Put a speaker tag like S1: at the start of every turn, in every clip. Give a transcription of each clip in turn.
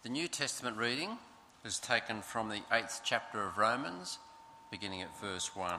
S1: The New Testament reading is taken from the 8th chapter of Romans, beginning at verse 1.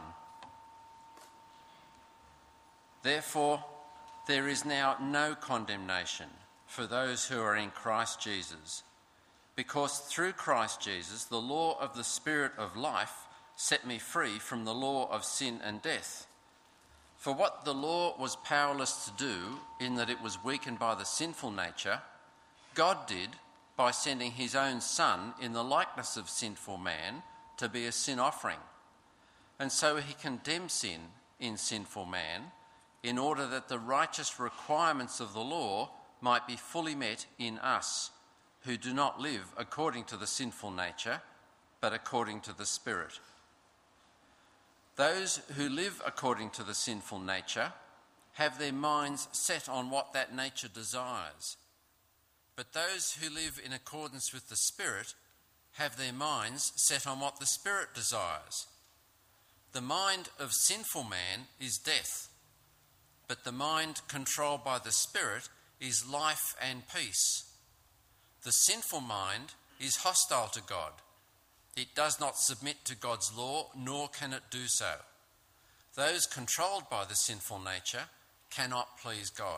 S1: Therefore, there is now no condemnation for those who are in Christ Jesus, because through Christ Jesus, the law of the Spirit of life set me free from the law of sin and death. For what the law was powerless to do, in that it was weakened by the sinful nature, God did by sending his own Son in the likeness of sinful man to be a sin offering. And so he condemned sin in sinful man, in order that the righteous requirements of the law might be fully met in us, who do not live according to the sinful nature, but according to the Spirit. Those who live according to the sinful nature have their minds set on what that nature desires. But those who live in accordance with the Spirit have their minds set on what the Spirit desires. The mind of sinful man is death, but the mind controlled by the Spirit is life and peace. The sinful mind is hostile to God. It does not submit to God's law, nor can it do so. Those controlled by the sinful nature cannot please God.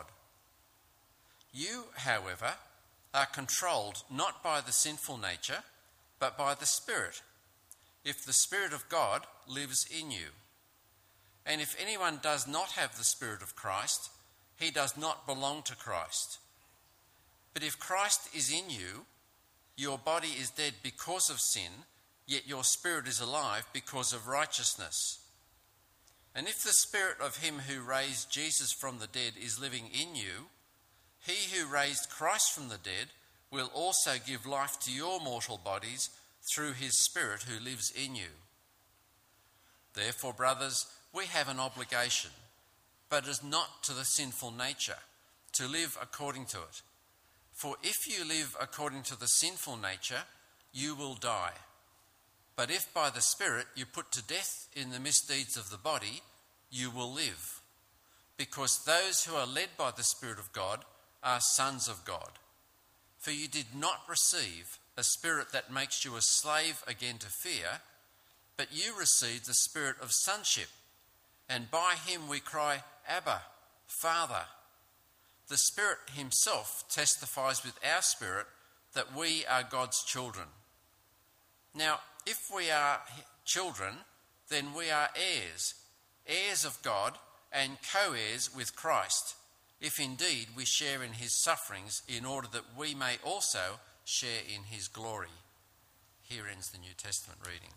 S1: You, however, are controlled not by the sinful nature, but by the Spirit, if the Spirit of God lives in you. And if anyone does not have the Spirit of Christ, he does not belong to Christ. But if Christ is in you, your body is dead because of sin, yet your spirit is alive because of righteousness. And if the Spirit of him who raised Jesus from the dead is living in you, he who raised Christ from the dead will also give life to your mortal bodies through his Spirit who lives in you. Therefore, brothers, we have an obligation, but it is not to the sinful nature, to live according to it. For if you live according to the sinful nature, you will die. But if by the Spirit you put to death in the misdeeds of the body, you will live. Because those who are led by the Spirit of God are sons of God. For you did not receive a spirit that makes you a slave again to fear, but you received the Spirit of sonship, and by him we cry, Abba, Father. The Spirit himself testifies with our spirit that we are God's children. Now, if we are children, then we are heirs, heirs of God and co-heirs with Christ, if indeed we share in his sufferings, in order that we may also share in his glory. Here ends the New Testament reading.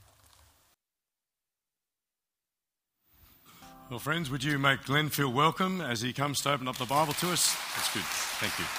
S2: Well, friends, would you make Glenn feel welcome as he comes to open up the Bible to us? That's good. Thank you.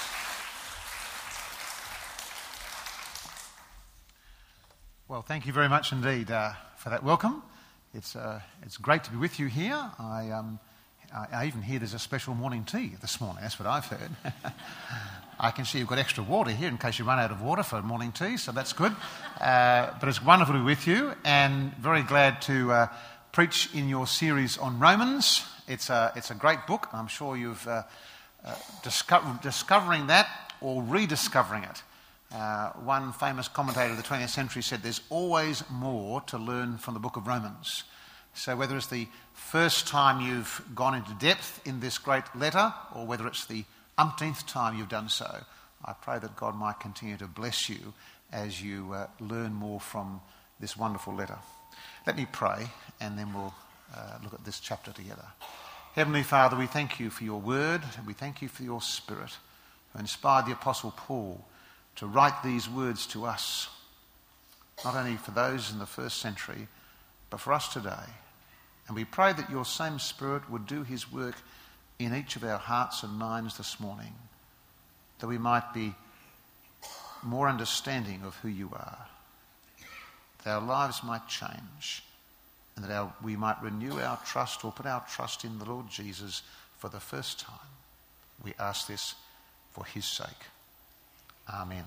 S3: Well, thank you very much indeed for that welcome. It's great to be with you here. I even hear there's a special morning tea this morning. That's what I've heard. I can see you've got extra water here in case you run out of water for morning tea, so that's good. But it's wonderful to be with you, and very glad to preach in your series on Romans. It's a great book. I'm sure you've discovering that or rediscovering it. One famous commentator of the 20th century said there's always more to learn from the book of Romans. So whether it's the first time you've gone into depth in this great letter, or whether it's the umpteenth time you've done so, I pray that God might continue to bless you as you learn more from this wonderful letter. Let me pray, and then we'll look at this chapter together. Heavenly Father, we thank you for your word, and we thank you for your Spirit, who inspired the Apostle Paul to write these words to us, not only for those in the first century, but for us today. And we pray that your same Spirit would do his work in each of our hearts and minds this morning, that we might be more understanding of who you are, that our lives might change, and that we might renew our trust or put our trust in the Lord Jesus for the first time. We ask this for his sake. Amen.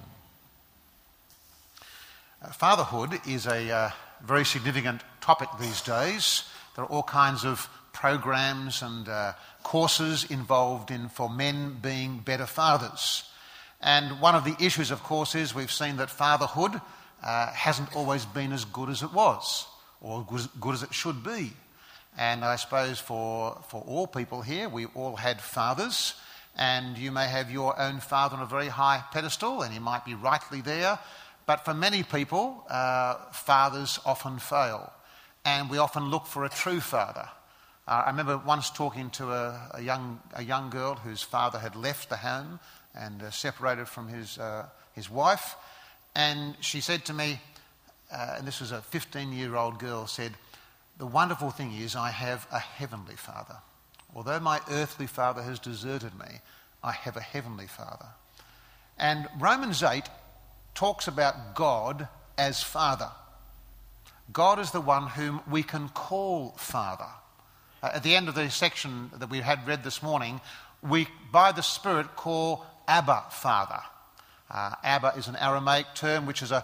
S3: Fatherhood is a very significant topic these days. There are all kinds of programs and courses involved in for men being better fathers. And one of the issues, of course, is we've seen that fatherhood hasn't always been as good as it was, or as good as it should be. And I suppose for all people here, we all had fathers, and you may have your own father on a very high pedestal, and he might be rightly there. But for many people, fathers often fail, and we often look for a true father. I remember once talking to a young girl whose father had left the home and separated from his wife, and she said to me, and this was a 15-year-old girl, said, "The wonderful thing is I have a heavenly father. Although my earthly father has deserted me, I have a heavenly father." And Romans 8 talks about God as Father. God is the one whom we can call Father. At the end of the section that we had read this morning, we, by the Spirit, call Abba Father. Abba is an Aramaic term which is a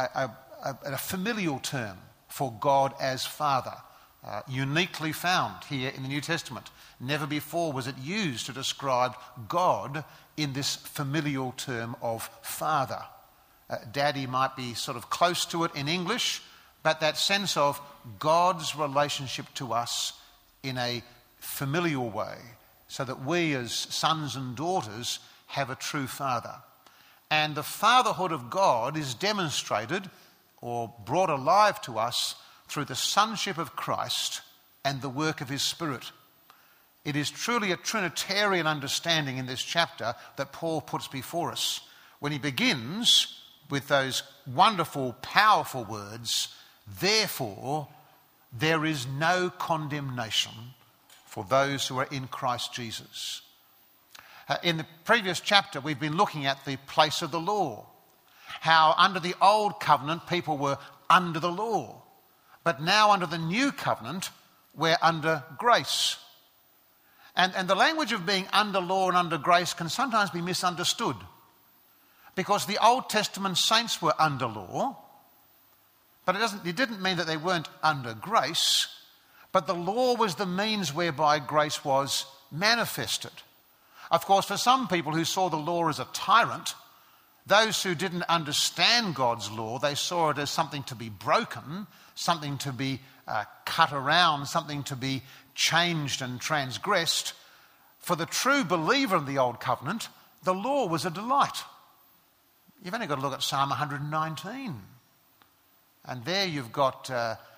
S3: familial term for God as Father, uniquely found here in the New Testament. Never before was it used to describe God in this familial term of Father. Daddy might be sort of close to it in English, but that sense of God's relationship to us in a familial way, so that we as sons and daughters have a true father. And the fatherhood of God is demonstrated or brought alive to us through the sonship of Christ and the work of his Spirit. It is truly a Trinitarian understanding in this chapter that Paul puts before us when he begins with those wonderful, powerful words, "Therefore, there is no condemnation for those who are in Christ Jesus." In the previous chapter, we've been looking at the place of the law, how under the old covenant people were under the law, but now under the new covenant we're under grace. And the language of being under law and under grace can sometimes be misunderstood, because the Old Testament saints were under law, but it didn't mean that they weren't under grace, but the law was the means whereby grace was manifested. Of course, for some people who saw the law as a tyrant, those who didn't understand God's law, they saw it as something to be broken, something to be cut around, something to be changed and transgressed. For the true believer in the Old Covenant, the law was a delight. You've only got to look at Psalm 119. And there you've got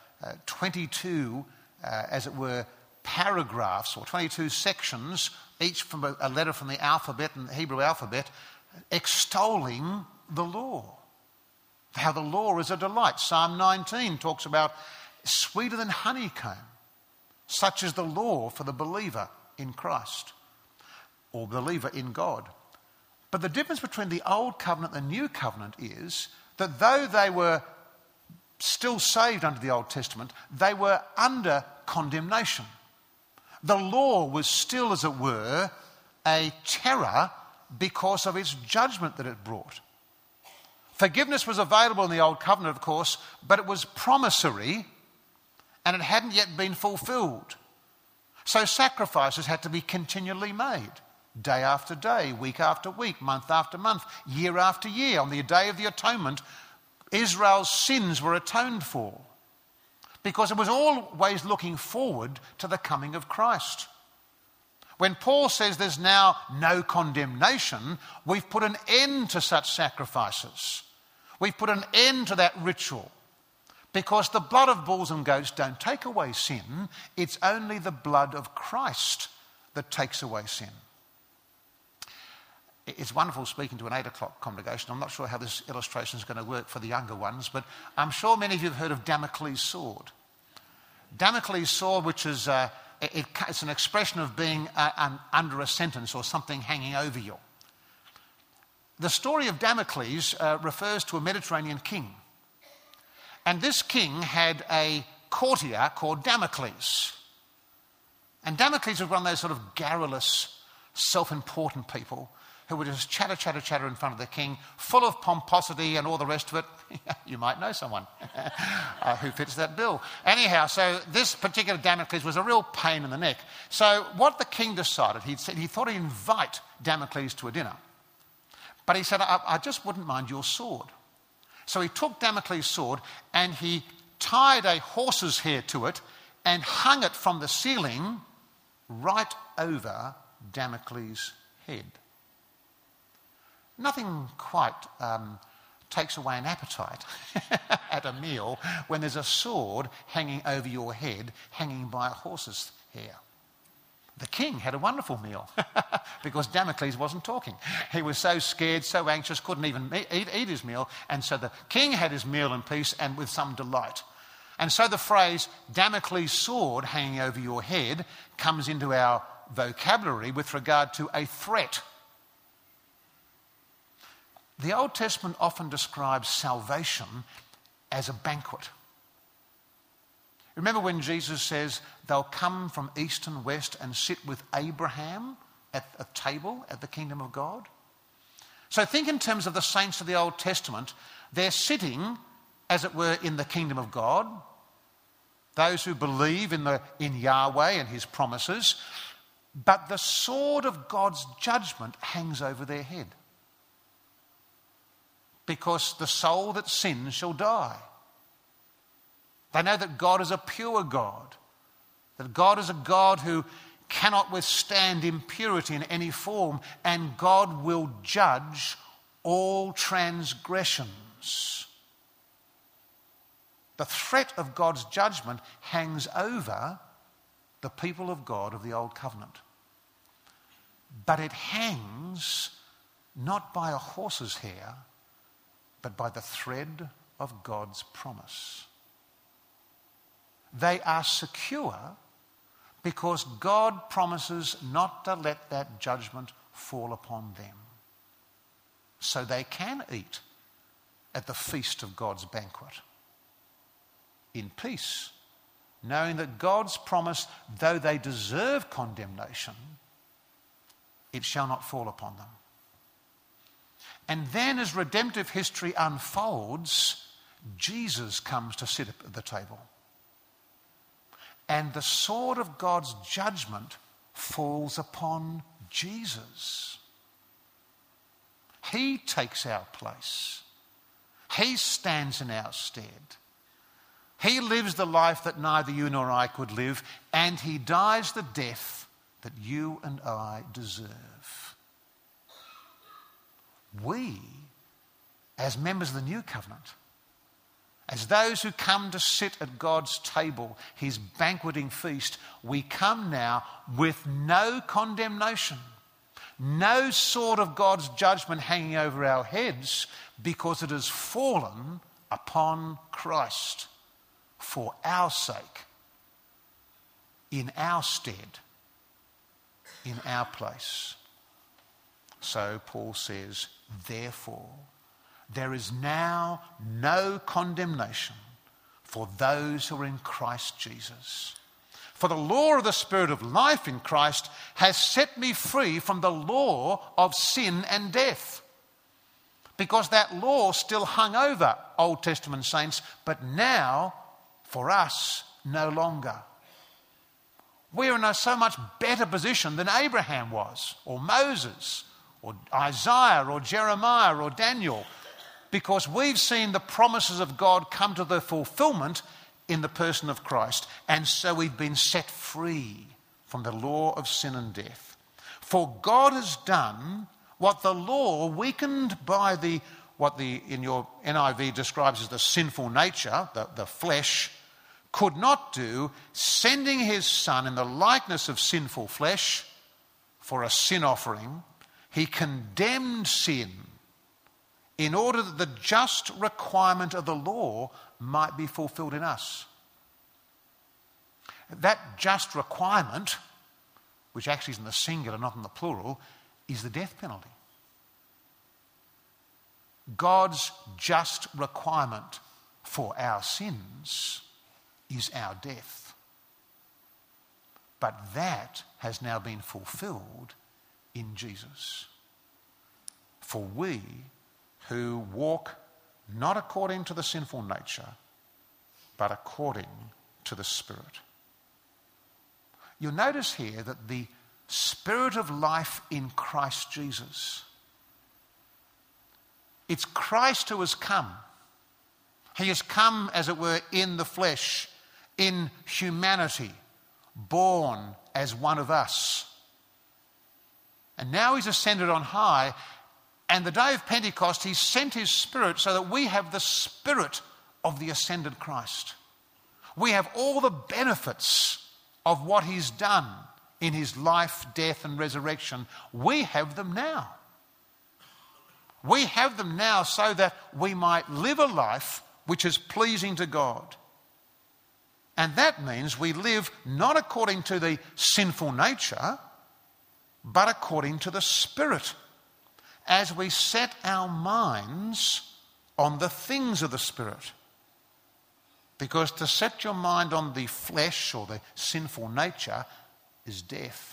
S3: 22, as it were, paragraphs or 22 sections, each from a letter from the alphabet and the Hebrew alphabet, extolling the law. How the law is a delight. Psalm 19 talks about sweeter than honeycomb. Such is the law for the believer in Christ, or believer in God. But the difference between the Old Covenant and the New Covenant is that though they were still saved under the Old Testament, they were under condemnation. The law was still, as it were, a terror because of its judgment that it brought. Forgiveness was available in the Old Covenant, of course, but it was promissory and it hadn't yet been fulfilled. So sacrifices had to be continually made, day after day, week after week, month after month, year after year. On the Day of the Atonement, Israel's sins were atoned for, because it was always looking forward to the coming of Christ. When Paul says there's now no condemnation, we've put an end to such sacrifices. We've put an end to that ritual, because the blood of bulls and goats don't take away sin. It's only the blood of Christ that takes away sin. It's wonderful speaking to an 8 o'clock congregation. I'm not sure how this illustration is going to work for the younger ones, but I'm sure many of you have heard of Damocles' sword. Damocles' sword, which is it's an expression of being under a sentence or something hanging over you. The story of Damocles refers to a Mediterranean king. And this king had a courtier called Damocles. And Damocles was one of those sort of garrulous, self-important people who would just chatter in front of the king, full of pomposity and all the rest of it. You might know someone who fits that bill. Anyhow, so this particular Damocles was a real pain in the neck. So what the king decided, he thought he'd invite Damocles to a dinner. But he said, I just wouldn't mind your sword. So he took Damocles' sword and he tied a horse's hair to it and hung it from the ceiling right over Damocles' head. Nothing quite takes away an appetite at a meal when there's a sword hanging over your head, hanging by a horse's hair. The king had a wonderful meal because Damocles wasn't talking. He was so scared, so anxious, couldn't even eat his meal. And so the king had his meal in peace and with some delight. And so the phrase Damocles' sword hanging over your head comes into our vocabulary with regard to a threat. The Old Testament often describes salvation as a banquet. Remember when Jesus says they'll come from east and west and sit with Abraham at a table at the kingdom of God? So think in terms of the saints of the Old Testament. They're sitting, as it were, in the kingdom of God. Those who believe in Yahweh and his promises. But the sword of God's judgment hangs over their head. Because the soul that sins shall die. They know that God is a pure God. That God is a God who cannot withstand impurity in any form. And God will judge all transgressions. The threat of God's judgment hangs over the people of God of the Old Covenant. But it hangs not by a horse's hair, but by the thread of God's promise. They are secure because God promises not to let that judgment fall upon them. So they can eat at the feast of God's banquet in peace, knowing that God's promise, though they deserve condemnation, it shall not fall upon them. And then as redemptive history unfolds, Jesus comes to sit at the table. And the sword of God's judgment falls upon Jesus. He takes our place. He stands in our stead. He lives the life that neither you nor I could live, and he dies the death that you and I deserve. We, as members of the new covenant, as those who come to sit at God's table, his banqueting feast, we come now with no condemnation, no sword of God's judgment hanging over our heads, because it has fallen upon Christ for our sake, in our stead, in our place. So Paul says, therefore, there is now no condemnation for those who are in Christ Jesus. For the law of the Spirit of life in Christ has set me free from the law of sin and death. Because that law still hung over Old Testament saints, but now, for us, no longer. We're in a so much better position than Abraham was, or Moses, or Isaiah, or Jeremiah, or Daniel, because we've seen the promises of God come to their fulfillment in the person of Christ, and so we've been set free from the law of sin and death. For God has done what the law, weakened by what in your NIV describes as the sinful nature, the flesh, could not do, sending his Son in the likeness of sinful flesh for a sin offering. He condemned sin in order that the just requirement of the law might be fulfilled in us. That just requirement, which actually is in the singular, not in the plural, is the death penalty. God's just requirement for our sins is our death. But that has now been fulfilled in Jesus. For we who walk not according to the sinful nature, but according to the Spirit. You'll notice here that the Spirit of life in Christ Jesus It's Christ who has come. He has come, as it were, in the flesh, in humanity, born as one of us. And now he's ascended on high, and the day of Pentecost he sent his Spirit so that we have the Spirit of the ascended Christ. We have all the benefits of what he's done in his life, death and resurrection. We have them now. We have them now so that we might live a life which is pleasing to God. And that means we live not according to the sinful nature, but according to the Spirit, as we set our minds on the things of the Spirit. Because to set your mind on the flesh or the sinful nature is death.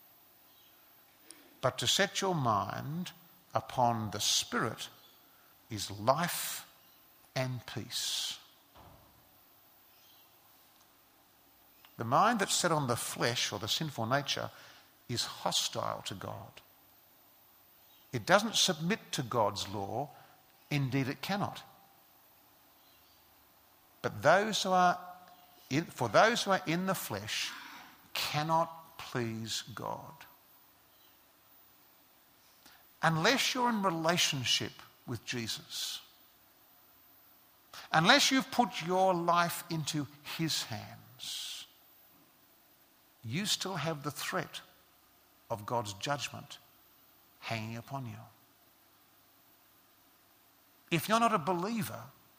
S3: But to set your mind upon the Spirit is life and peace. The mind that's set on the flesh or the sinful nature is hostile to God. It doesn't submit to God's law. Indeed, it cannot. But for those who are in the flesh cannot please God. Unless you're in relationship with Jesus, unless you've put your life into his hands, you still have the threat of God's judgment hanging upon you. If you're not a believer,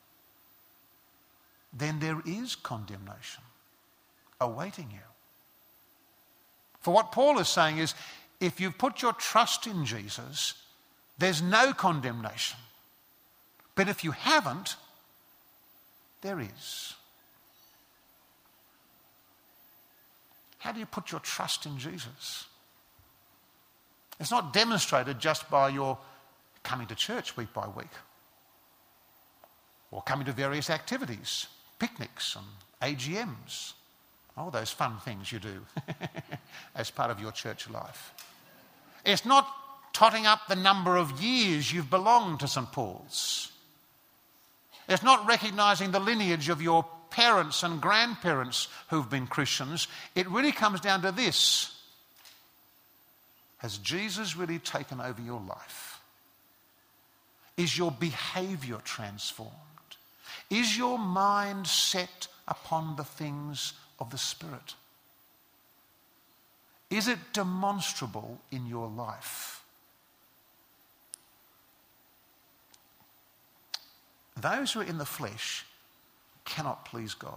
S3: then there is condemnation awaiting you. For what Paul is saying is, if you've put your trust in Jesus, there's no condemnation. But if you haven't, there is. How do you put your trust in Jesus? It's not demonstrated just by your coming to church week by week, or coming to various activities, picnics and AGMs, all those fun things you do as part of your church life. It's not totting up the number of years you've belonged to St. Paul's. It's not recognising the lineage of your parents and grandparents who've been Christians. It really comes down to this. Has Jesus really taken over your life? Is your behaviour transformed? Is your mind set upon the things of the Spirit? Is it demonstrable in your life? Those who are in the flesh cannot please God.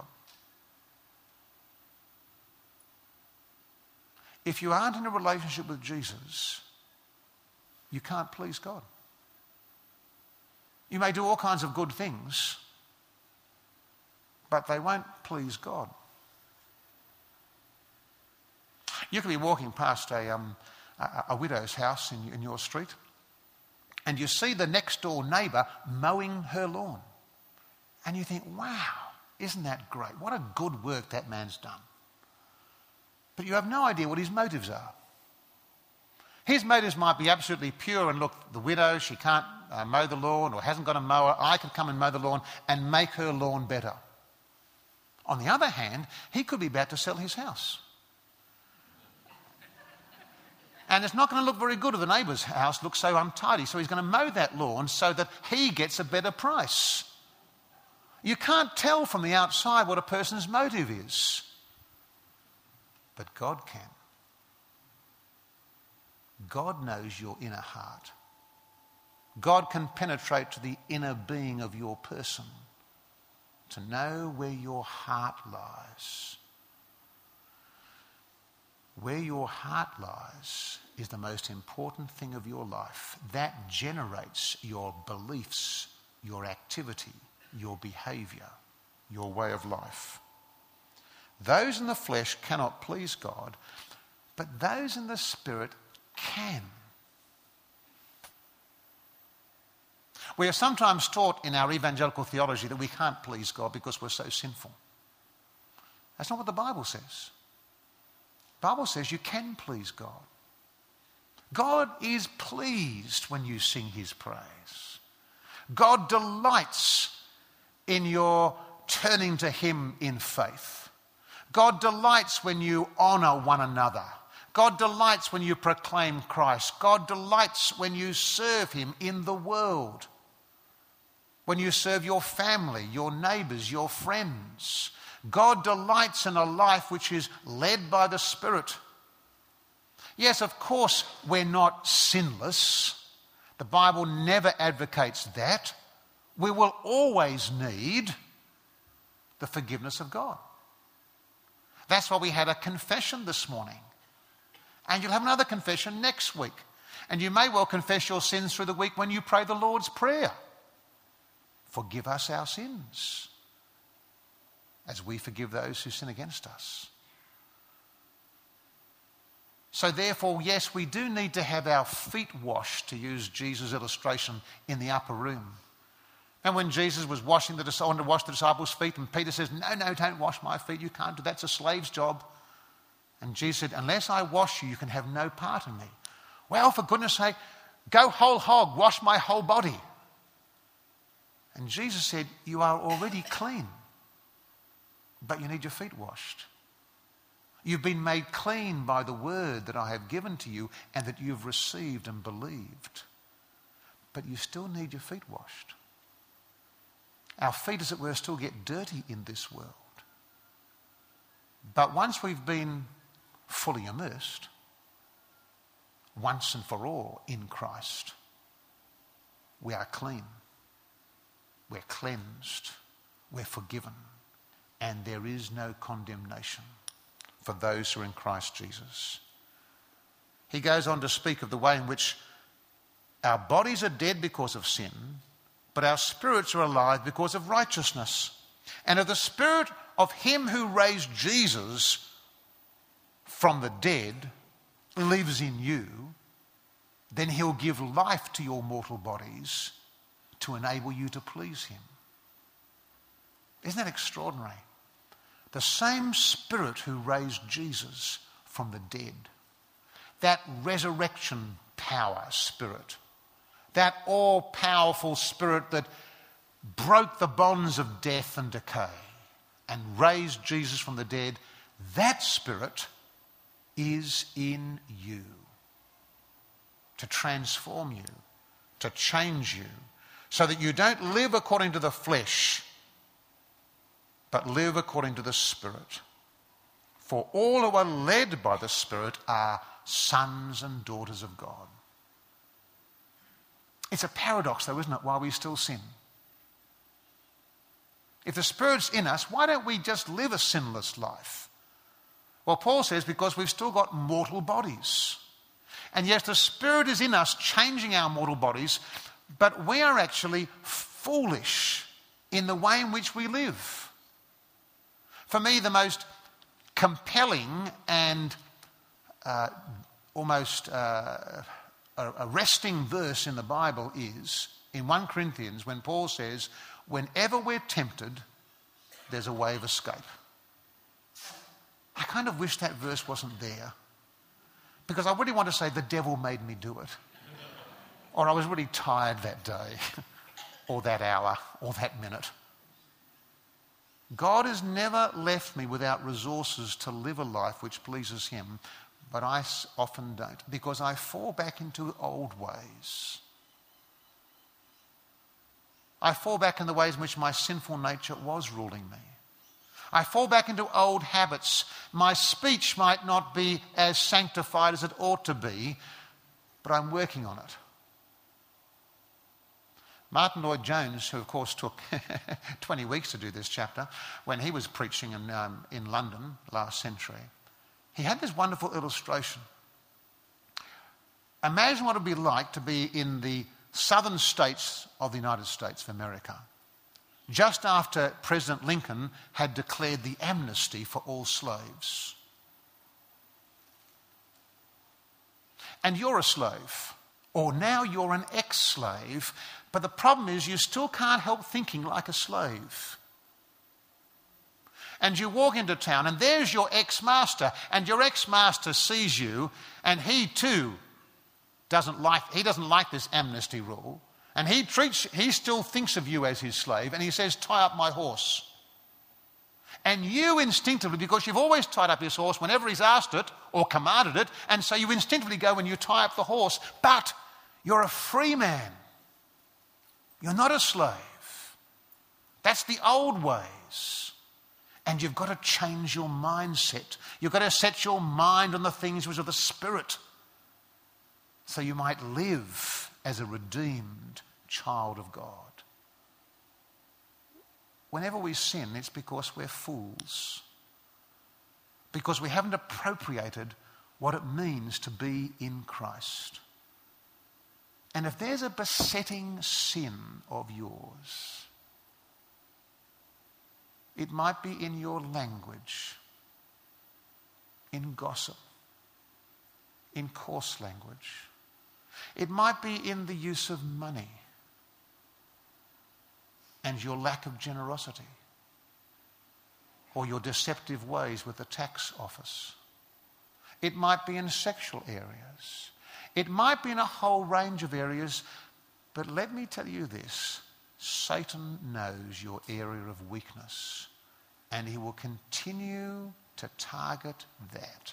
S3: If you aren't in a relationship with Jesus, you can't please God. You may do all kinds of good things, but they won't please God. You could be walking past a widow's house in your street, and you see the next door neighbour mowing her lawn. And you think, wow, isn't that great? What a good work that man's done. But you have no idea what his motives are. His motives might be absolutely pure and look, the widow, she can't mow the lawn or hasn't got a mower. I can come and mow the lawn and make her lawn better. On the other hand, he could be about to sell his house. And it's not going to look very good if the neighbour's house looks so untidy. So he's going to mow that lawn so that he gets a better price. You can't tell from the outside what a person's motive is. But God can. God knows your inner heart. God can penetrate to the inner being of your person to know where your heart lies. Where your heart lies is the most important thing of your life. That generates your beliefs, your activity, your behaviour, your way of life. Those in the flesh cannot please God, but those in the Spirit can. We are sometimes taught in our evangelical theology that we can't please God because we're so sinful. That's not what the Bible says. The Bible says you can please God. God is pleased when you sing his praise. God delights in your turning to him in faith. God delights when you honour one another. God delights when you proclaim Christ. God delights when you serve him in the world. When you serve your family, your neighbours, your friends. God delights in a life which is led by the Spirit. Yes, of course, we're not sinless. The Bible never advocates that. We will always need the forgiveness of God. That's why we had a confession this morning. And you'll have another confession next week. And you may well confess your sins through the week when you pray the Lord's Prayer. Forgive us our sins, as we forgive those who sin against us. So therefore, yes, we do need to have our feet washed, to use Jesus' illustration in the upper room. And when Jesus was wanting to wash the disciples' feet, and Peter says, no, don't wash my feet, you can't do that, it's a slave's job. And Jesus said, unless I wash you, you can have no part in me. Well, for goodness sake, go whole hog, wash my whole body. And Jesus said, you are already clean, but you need your feet washed. You've been made clean by the word that I have given to you and that you've received and believed. But you still need your feet washed. Our feet, as it were, still get dirty in this world. But once we've been fully immersed, once and for all in Christ, we are clean. We're cleansed. We're forgiven. And there is no condemnation for those who are in Christ Jesus. He goes on to speak of the way in which our bodies are dead because of sin, but our spirits are alive because of righteousness. And if the Spirit of him who raised Jesus from the dead lives in you, then he'll give life to your mortal bodies to enable you to please him. Isn't that extraordinary? The same Spirit who raised Jesus from the dead, that resurrection power Spirit, that all-powerful Spirit that broke the bonds of death and decay and raised Jesus from the dead, that Spirit is in you to transform you, to change you, so that you don't live according to the flesh, but live according to the Spirit. For all who are led by the Spirit are sons and daughters of God. It's a paradox, though, isn't it, while we still sin? If the Spirit's in us, why don't we just live a sinless life? Well, Paul says because we've still got mortal bodies. And yes, the Spirit is in us, changing our mortal bodies, but we are actually foolish in the way in which we live. For me, the most compelling and almost arresting verse in the Bible is in 1 Corinthians when Paul says, whenever we're tempted, there's a way of escape. I kind of wish that verse wasn't there, because I really want to say the devil made me do it. Or I was really tired that day, or that hour, or that minute. God has never left me without resources to live a life which pleases him, but I often don't, because I fall back into old ways. I fall back in the ways in which my sinful nature was ruling me. I fall back into old habits. My speech might not be as sanctified as it ought to be, but I'm working on it. Martin Lloyd-Jones, who of course took 20 weeks to do this chapter, when he was preaching in London last century, he had this wonderful illustration. Imagine what it would be like to be in the southern states of the United States of America, just after President Lincoln had declared the amnesty for all slaves. And you're a slave, or now you're an ex-slave, but the problem is you still can't help thinking like a slave. And you walk into town and there's your ex-master, and your ex-master sees you, and he too doesn't like this amnesty rule, And he still thinks of you as his slave, and he says, tie up my horse. And you instinctively, because you've always tied up his horse whenever he's asked it or commanded it, and so you instinctively go and you tie up the horse, but you're a free man. You're not a slave. That's the old ways. And you've got to change your mindset. You've got to set your mind on the things which are the Spirit, so you might live as a redeemed child of God. Whenever we sin, it's because we're fools. Because we haven't appropriated what it means to be in Christ. And if there's a besetting sin of yours, it might be in your language, in gossip, in coarse language. It might be in the use of money and your lack of generosity, or your deceptive ways with the tax office. It might be in sexual areas. It might be in a whole range of areas, but let me tell you this, Satan knows your area of weakness, and he will continue to target that.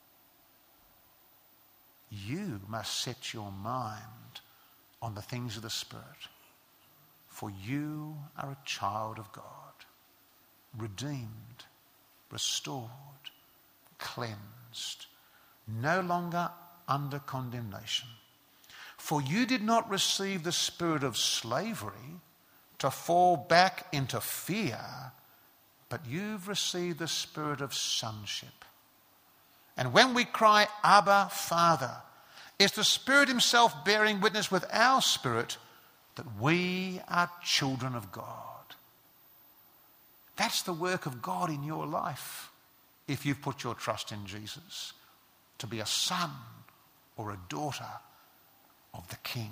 S3: You must set your mind on the things of the Spirit, for you are a child of God, redeemed, restored, cleansed, no longer under condemnation. For you did not receive the spirit of slavery to fall back into fear, but you've received the spirit of sonship. And when we cry, Abba, Father, it's the Spirit himself bearing witness with our spirit that we are children of God. That's the work of God in your life, if you've put your trust in Jesus, to be a son or a daughter of the King.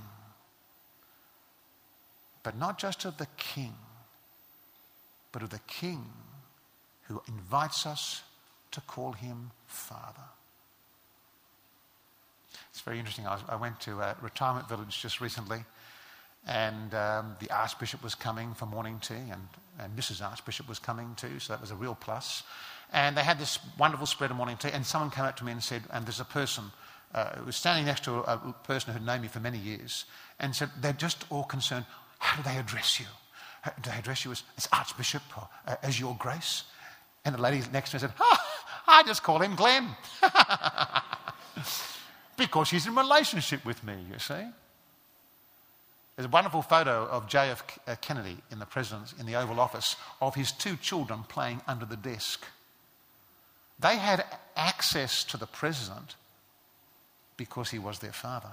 S3: But not just of the King, but of the King who invites us to call him Father. It's very interesting. I went to a retirement village just recently, and the Archbishop was coming for morning tea, and Mrs. Archbishop was coming too, so that was a real plus. And they had this wonderful spread of morning tea, and someone came up to me and said, and there's a person who was standing next to a person who had known me for many years, and said, they're just all concerned, how do they address you? Do they address you as Archbishop or as Your Grace? And the lady next to me said, I just call him Glenn. Because he's in relationship with me, you see. There's a wonderful photo of J.F. Kennedy in the Oval Office of his two children playing under the desk. They had access to the president because he was their father.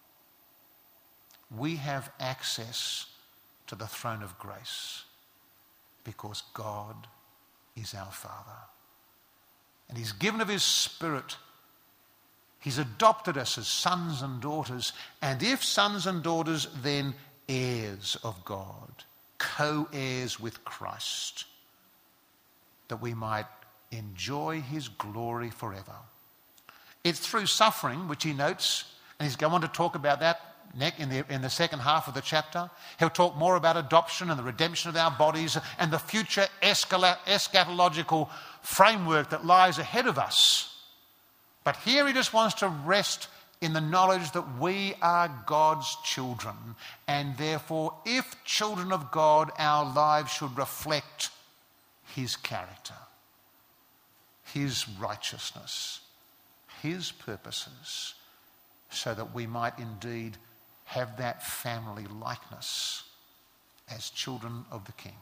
S3: We have access to the throne of grace because God is our Father. And he's given of his Spirit. He's adopted us as sons and daughters, and if sons and daughters, then heirs of God, co-heirs with Christ, that we might enjoy his glory forever. It's through suffering, which he notes, and he's going to talk about that in the second half of the chapter. He'll talk more about adoption and the redemption of our bodies and the future eschatological framework that lies ahead of us. But here he just wants to rest in the knowledge that we are God's children, and therefore, if children of God, our lives should reflect his character, his righteousness, his purposes, so that we might indeed have that family likeness as children of the King.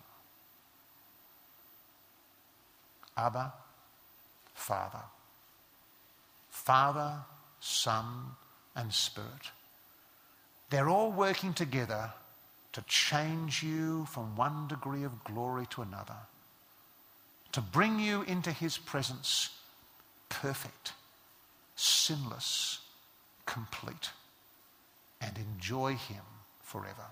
S3: Abba, Father. Father, Son, and Spirit. They're all working together to change you from one degree of glory to another, to bring you into his presence perfect, sinless, complete, and enjoy him forever.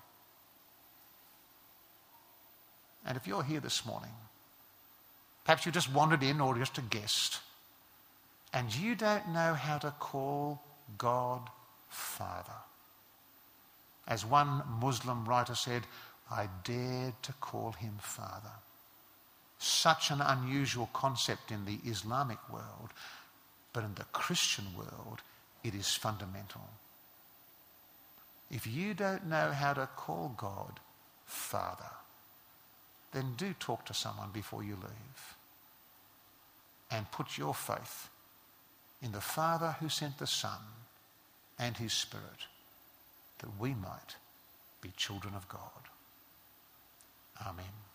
S3: And if you're here this morning, perhaps you just wandered in or just a guest, and you don't know how to call God Father, As one Muslim writer said, I dared to call him Father. Such an unusual concept in the Islamic world, but in the Christian world, it is fundamental. If you don't know how to call God Father, then do talk to someone before you leave. And put your faith in the Father who sent the Son and his Spirit, that we might be children of God. Amen.